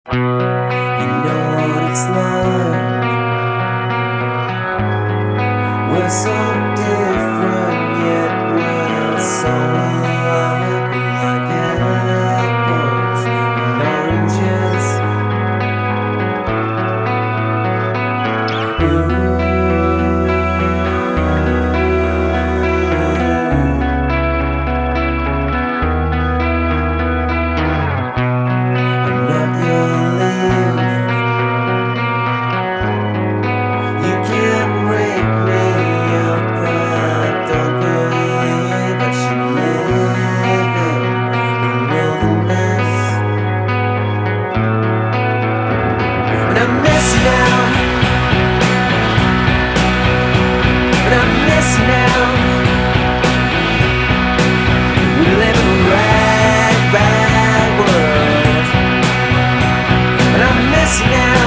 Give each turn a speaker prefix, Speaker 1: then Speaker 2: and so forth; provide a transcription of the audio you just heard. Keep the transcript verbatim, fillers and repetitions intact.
Speaker 1: You know what it's like. We're so different, yet we're so alike. Like apples and oranges. I'm not your leaf. You can't break me up. I don't believe I should live in the wilderness. And I miss you now. And I miss you now. We live in a rag, rag world. And I miss you now.